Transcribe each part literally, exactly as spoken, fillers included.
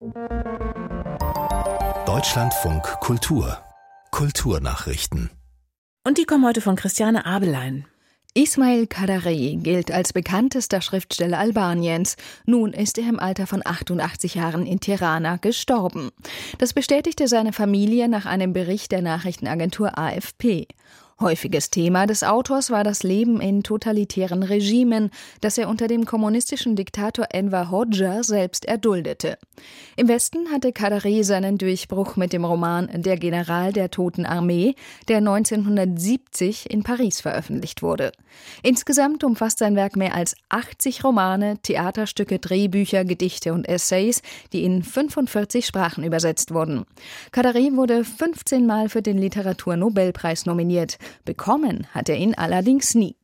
Deutschlandfunk Kultur. Kulturnachrichten. Und die kommen heute von Christiane Abelein. Ismail Kadare gilt als bekanntester Schriftsteller Albaniens. Nun ist er im Alter von achtundachtzig Jahren in Tirana gestorben. Das bestätigte seine Familie nach einem Bericht der Nachrichtenagentur A F P. Häufiges Thema des Autors war das Leben in totalitären Regimen, das er unter dem kommunistischen Diktator Enver Hoxha selbst erduldete. Im Westen hatte Kadare seinen Durchbruch mit dem Roman Der General der Toten Armee, der neunzehnhundertsiebzig in Paris veröffentlicht wurde. Insgesamt umfasst sein Werk mehr als achtzig Romane, Theaterstücke, Drehbücher, Gedichte und Essays, die in fünfundvierzig Sprachen übersetzt wurden. Kadare wurde fünfzehn Mal für den Literaturnobelpreis nominiert. Bekommen hat er ihn allerdings nie.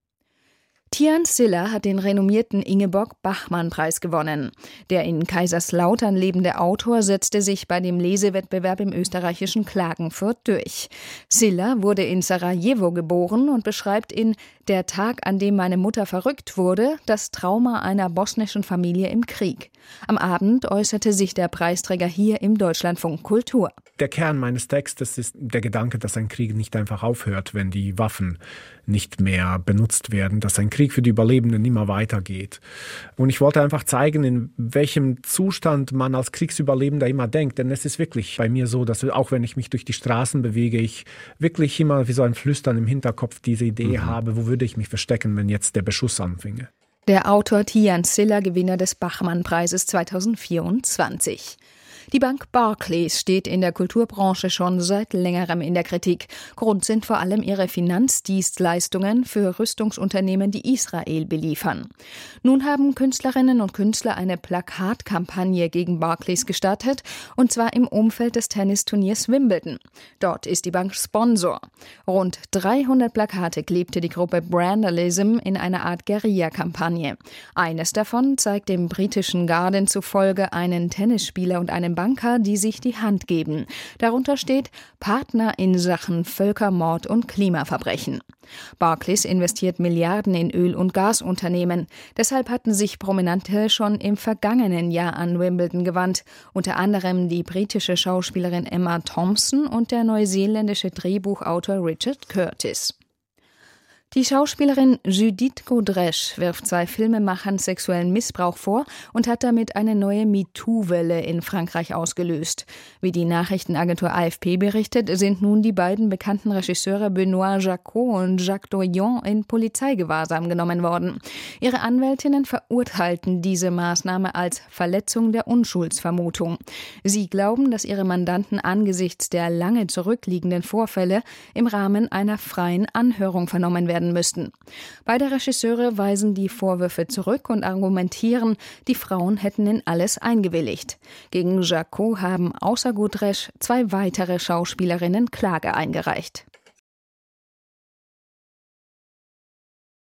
Tian Silla hat den renommierten Ingeborg-Bachmann-Preis gewonnen. Der in Kaiserslautern lebende Autor setzte sich bei dem Lesewettbewerb im österreichischen Klagenfurt durch. Silla wurde in Sarajevo geboren und beschreibt in Der Tag, an dem meine Mutter verrückt wurde, das Trauma einer bosnischen Familie im Krieg. Am Abend äußerte sich der Preisträger hier im Deutschlandfunk Kultur. Der Kern meines Textes ist der Gedanke, dass ein Krieg nicht einfach aufhört, wenn die Waffen nicht mehr benutzt werden, dass ein Krieg für die Überlebenden immer weitergeht. Und ich wollte einfach zeigen, in welchem Zustand man als Kriegsüberlebender immer denkt. Denn es ist wirklich bei mir so, dass auch wenn ich mich durch die Straßen bewege, ich wirklich immer wie so ein Flüstern im Hinterkopf diese Idee mhm. habe, wo würde ich mich verstecken, wenn jetzt der Beschuss anfinge. Der Autor Tian Silla, Gewinner des Bachmann-Preises zweitausendvierundzwanzig. Die Bank Barclays steht in der Kulturbranche schon seit längerem in der Kritik. Grund sind vor allem ihre Finanzdienstleistungen für Rüstungsunternehmen, die Israel beliefern. Nun haben Künstlerinnen und Künstler eine Plakatkampagne gegen Barclays gestartet, und zwar im Umfeld des Tennisturniers Wimbledon. Dort ist die Bank Sponsor. Rund dreihundert Plakate klebte die Gruppe Brandalism in einer Art Guerilla-Kampagne. Eines davon zeigt dem britischen Guardian zufolge einen Tennisspieler und einen Banker, die sich die Hand geben. Darunter steht Partner in Sachen Völkermord und Klimaverbrechen. Barclays investiert Milliarden in Öl- und Gasunternehmen. Deshalb hatten sich Prominente schon im vergangenen Jahr an Wimbledon gewandt. Unter anderem die britische Schauspielerin Emma Thompson und der neuseeländische Drehbuchautor Richard Curtis. Die Schauspielerin Judith Godrèche wirft zwei Filmemachern sexuellen Missbrauch vor und hat damit eine neue MeToo-Welle in Frankreich ausgelöst. Wie die Nachrichtenagentur A F P berichtet, sind nun die beiden bekannten Regisseure Benoît Jacot und Jacques Doyon in Polizeigewahrsam genommen worden. Ihre Anwältinnen verurteilten diese Maßnahme als Verletzung der Unschuldsvermutung. Sie glauben, dass ihre Mandanten angesichts der lange zurückliegenden Vorfälle im Rahmen einer freien Anhörung vernommen werden müssten. Beide Regisseure weisen die Vorwürfe zurück und argumentieren, die Frauen hätten in alles eingewilligt. Gegen Jacot haben außer Godrèche zwei weitere Schauspielerinnen Klage eingereicht.